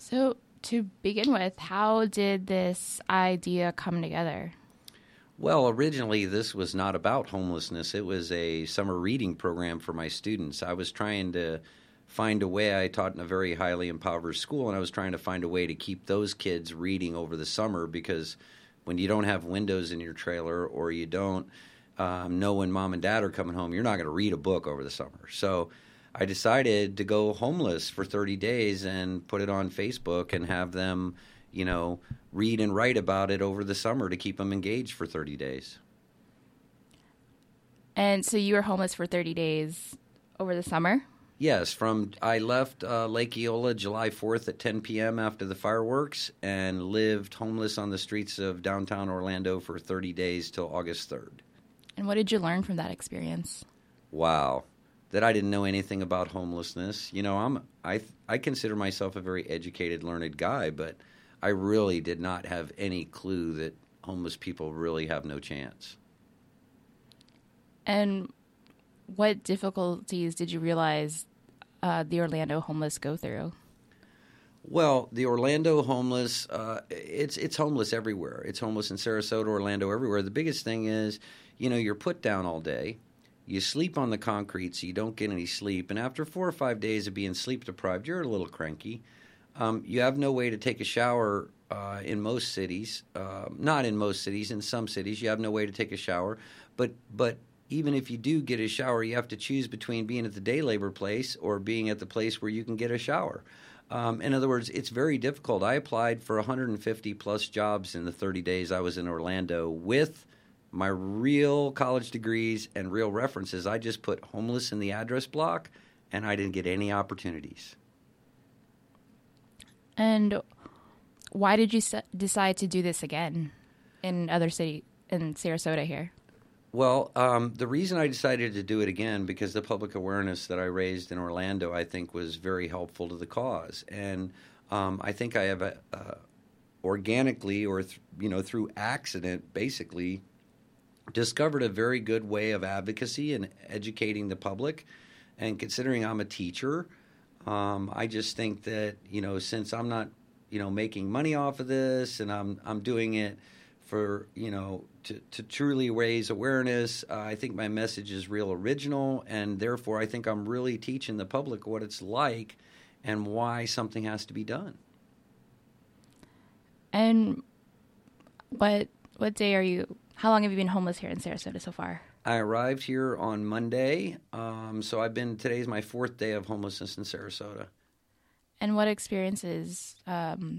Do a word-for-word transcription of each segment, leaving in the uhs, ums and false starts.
So to begin with, how did this idea come together? Well, originally this was not about homelessness. It was a summer reading program for my students. I was trying to find a way. I taught in a very highly impoverished school, and I was trying to find a way to keep those kids reading over the summer, because when you don't have windows in your trailer, or you don't um, know when mom and dad are coming home, you're not going to read a book over the summer. So I decided to go homeless for thirty days and put it on Facebook and have them, you know, read and write about it over the summer to keep them engaged for thirty days. And so you were homeless for thirty days over the summer? Yes, from I left uh, Lake Eola July fourth at ten p.m. after the fireworks, and lived homeless on the streets of downtown Orlando for thirty days till August third. And what did you learn from that experience? Wow. That I didn't know anything about homelessness. You know, I'm I I consider myself a very educated, learned guy, but I really did not have any clue that homeless people really have no chance. And what difficulties did you realize uh, the Orlando homeless go through? Well, the Orlando homeless, uh, it's it's homeless everywhere. It's homeless in Sarasota, Orlando, everywhere. The biggest thing is, you know, you're put down all day. You sleep on the concrete so you don't get any sleep. And after four or five days of being sleep deprived, you're a little cranky. Um, you have no way to take a shower uh, in most cities. Uh, not in most cities. In some cities, you have no way to take a shower. But but even if you do get a shower, you have to choose between being at the day labor place or being at the place where you can get a shower. Um, in other words, it's very difficult. I applied for one hundred fifty plus jobs in the thirty days I was in Orlando with my real college degrees and real references. I just put homeless in the address block, and I didn't get any opportunities. And why did you s- decide to do this again in other city, in Sarasota here? Well, um, the reason I decided to do it again, because the public awareness that I raised in Orlando, I think, was very helpful to the cause. And um, I think I have a, uh, organically or, th- you know, through accident, basically, discovered a very good way of advocacy and educating the public. And considering I'm a teacher, um, I just think that, you know, since I'm not, you know, making money off of this, and I'm I'm doing it for, you know, to, to truly raise awareness, uh, I think my message is real original, and therefore I think I'm really teaching the public what it's like and why something has to be done. And what what day are you? How long have you been homeless here in Sarasota so far? I arrived here on Monday, um, so I've been, today's my fourth day of homelessness in Sarasota. And what experiences, um,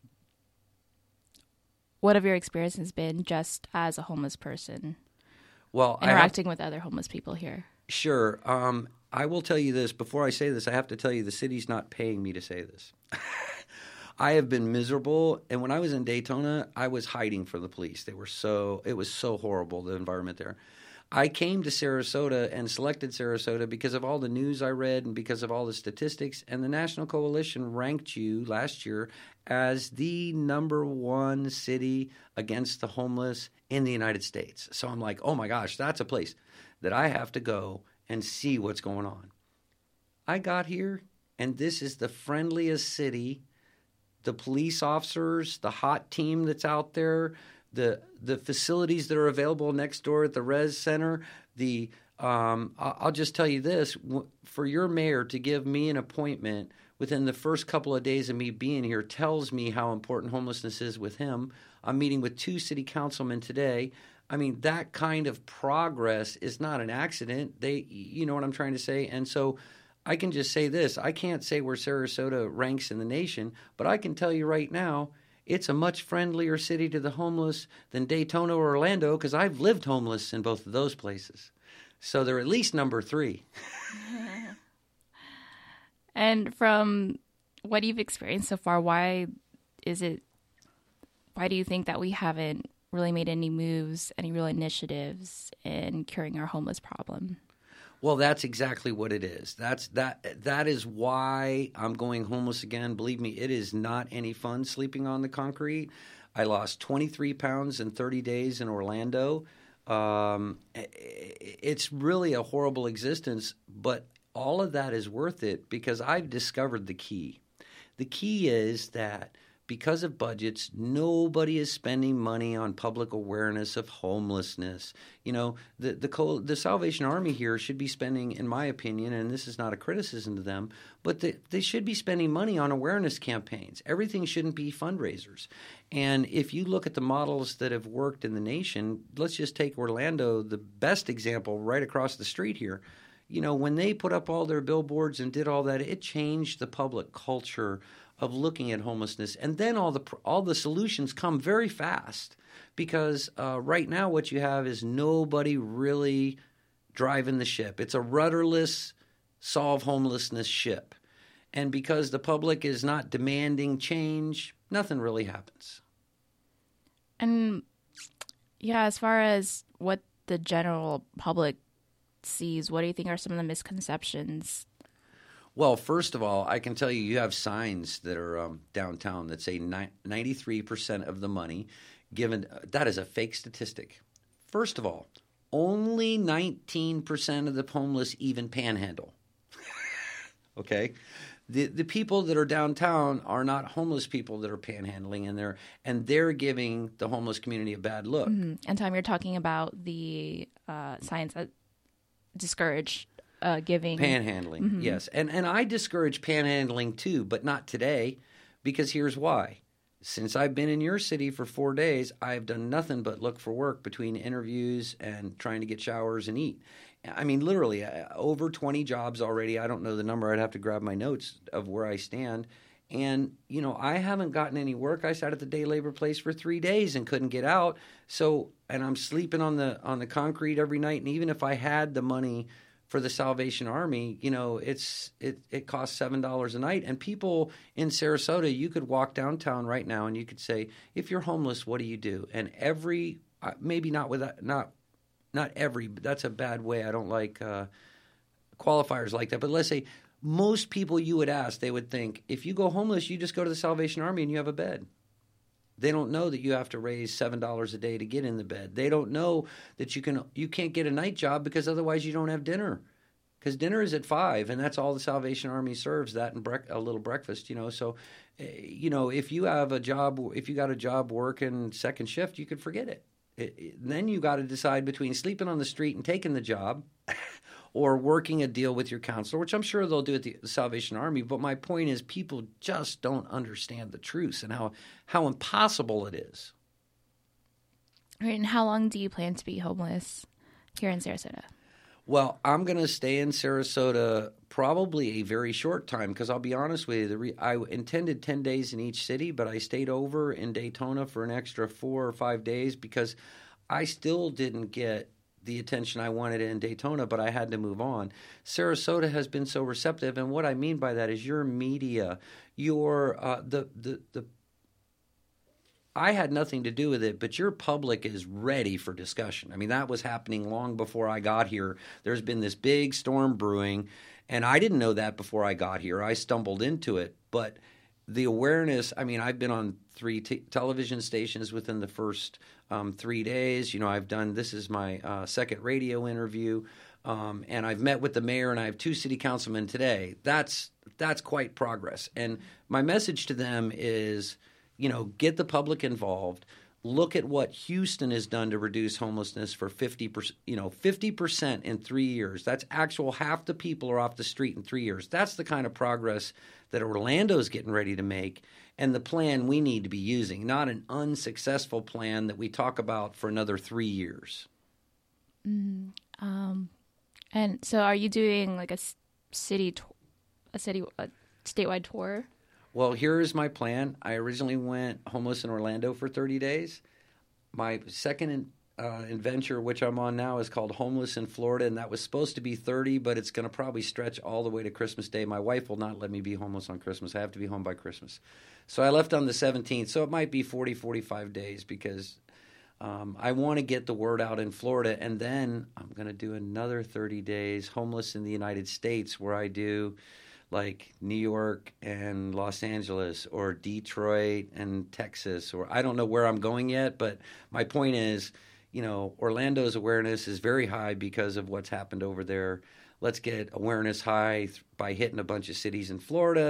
what have your experiences been just as a homeless person? Well, interacting have, with other homeless people here? Sure. Um, I will tell you this. Before I say this, I have to tell you the city's not paying me to say this. I have been miserable, and when I was in Daytona, I was hiding from the police. They were so, it was so horrible, the environment there. I came to Sarasota and selected Sarasota because of all the news I read and because of all the statistics, and the National Coalition ranked you last year as the number one city against the homeless in the United States. So I'm like, oh my gosh, that's a place that I have to go and see what's going on. I got here, and this is the friendliest city. The police officers, the hot team that's out there, the the facilities that are available next door at the Res Center, the um, I'll just tell you this, for your mayor to give me an appointment within the first couple of days of me being here tells me how important homelessness is with him. I'm meeting with two city councilmen today. I mean, that kind of progress is not an accident. They, you know what I'm trying to say? And so I can just say this. I can't say where Sarasota ranks in the nation, but I can tell you right now, it's a much friendlier city to the homeless than Daytona or Orlando, because I've lived homeless in both of those places. So they're at least number three. And from what you've experienced so far, why is it, why do you think that we haven't really made any moves, any real initiatives in curing our homeless problem? Well, that's exactly what it is. That's that. That is why I'm going homeless again. Believe me, it is not any fun sleeping on the concrete. I lost twenty-three pounds in thirty days in Orlando. Um, it's really a horrible existence, but all of that is worth it because I've discovered the key. the key is that because of budgets, nobody is spending money on public awareness of homelessness. You know, the the, Co- the Salvation Army here should be spending, in my opinion, and this is not a criticism to them, but they, they should be spending money on awareness campaigns. Everything shouldn't be fundraisers. And if you look at the models that have worked in the nation, let's just take Orlando, the best example right across the street here. You know, when they put up all their billboards and did all that, it changed the public culture of looking at homelessness. And then all the all the solutions come very fast because uh, right now what you have is nobody really driving the ship. It's a rudderless solve homelessness ship. And because the public is not demanding change, nothing really happens. And yeah, as far as what the general public sees, what do you think are some of the misconceptions? Well, first of all, I can tell you, you have signs that are um, downtown that say ninety-three percent of the money given. Uh, that is a fake statistic. First of all, only nineteen percent of the homeless even panhandle. Okay? The the people that are downtown are not homeless people that are panhandling, and they're and they're giving the homeless community a bad look. Mm-hmm. And Tom, you're talking about the uh, signs that discourage uh, giving panhandling. Mm-hmm. Yes, and and I discourage panhandling too, but not today, because here's why. Since I've been in your city for four days, I've done nothing but look for work between interviews and trying to get showers and eat. I mean, literally, uh, over twenty jobs already. I don't know the number. I'd have to grab my notes of where I stand. And, you know, I haven't gotten any work. I sat at the day labor place for three days and couldn't get out. So, and I'm sleeping on the on the concrete every night. And even if I had the money for the Salvation Army, you know, it's it, it costs seven dollars a night. And people in Sarasota, you could walk downtown right now and you could say, if you're homeless, what do you do? And every, uh, maybe not with that, not not every, but that's a bad way. I don't like uh, qualifiers like that. But let's say most people you would ask, they would think, if you go homeless, you just go to the Salvation Army and you have a bed. They don't know that you have to raise seven dollars a day to get in the bed. They don't know that you can you can't get a night job because otherwise you don't have dinner. Because dinner is at five, and that's all the Salvation Army serves, that and brec- a little breakfast, you know. So, uh, you know, if you have a job, if you got a job working second shift, you could forget it. it, it then you got to decide between sleeping on the street and taking the job or working a deal with your counselor, which I'm sure they'll do at the Salvation Army. But my point is people just don't understand the truth and how, how impossible it is. Right, and how long do you plan to be homeless here in Sarasota? Well, I'm going to stay in Sarasota probably a very short time because I'll be honest with you, the re- I intended ten days in each city, but I stayed over in Daytona for an extra four or five days because I still didn't get the attention I wanted in Daytona, but I had to move on. Sarasota has been so receptive, and what I mean by that is your media, your uh, the the the. I had nothing to do with it, but your public is ready for discussion. I mean, that was happening long before I got here. There's been this big storm brewing, and I didn't know that before I got here. I stumbled into it, but the awareness, I mean, I've been on three t- television stations within the first um, three days. You know, I've done, this is my uh, second radio interview, um, and I've met with the mayor, and I have two city councilmen today. That's that's quite progress. And my message to them is, you know, get the public involved. Look at what Houston has done to reduce homelessness for fifty percent, you know, fifty percent in three years. That's actual half the people are off the street in three years. That's the kind of progress that Orlando's getting ready to make and the plan we need to be using, not an unsuccessful plan that we talk about for another three years. Mm, um, and so are you doing like a city, a city, a statewide tour? Well, here is my plan. I originally went homeless in Orlando for thirty days. My second uh, adventure, which I'm on now, is called Homeless in Florida, and that was supposed to be thirty, but it's going to probably stretch all the way to Christmas Day. My wife will not let me be homeless on Christmas. I have to be home by Christmas. So I left on the seventeenth, so it might be forty, forty-five days because um, I want to get the word out in Florida, and then I'm going to do another thirty days homeless in the United States where I do like New York and Los Angeles or Detroit and Texas, or I don't know where I'm going yet, but my point is, you know, Orlando's awareness is very high because of what's happened over there. Let's get awareness high by hitting a bunch of cities in Florida,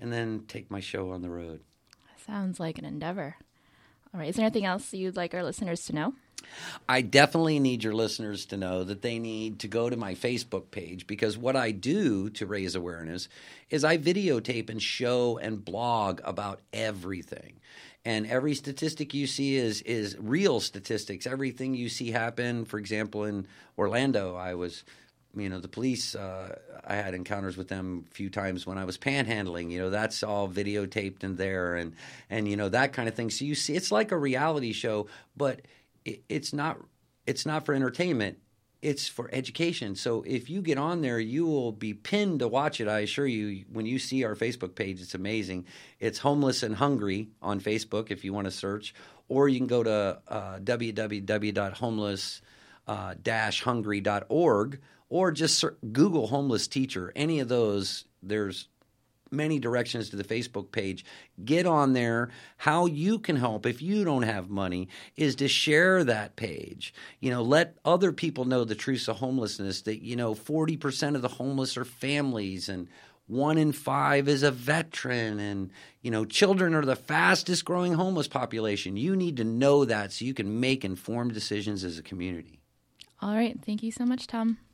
and then take my show on the road. Sounds like an endeavor. All right. Is there anything else you'd like our listeners to know? I definitely need your listeners to know that they need to go to my Facebook page, because what I do to raise awareness is I videotape and show and blog about everything. And every statistic you see is is real statistics. Everything you see happen, for example, in Orlando, I was, you know, the police, uh, I had encounters with them a few times when I was panhandling. You know, that's all videotaped in there, and, and you know, that kind of thing. So you see, it's like a reality show, but it, it's not it's not for entertainment. It's for education. So if you get on there, you will be pinned to watch it. I assure you, when you see our Facebook page, it's amazing. It's Homeless and Hungry on Facebook if you want to search. Or you can go to uh, w w w dot homeless dash hungry dot org, or just ser- Google homeless teacher. Any of those, there's many directions to the Facebook page. Get on there. How you can help if you don't have money is to share that page. You know, let other people know the truths of homelessness, that, you know, forty percent of the homeless are families, and one in five is a veteran, and, you know, children are the fastest growing homeless population. You need to know that so you can make informed decisions as a community. All right. Thank you so much, Tom.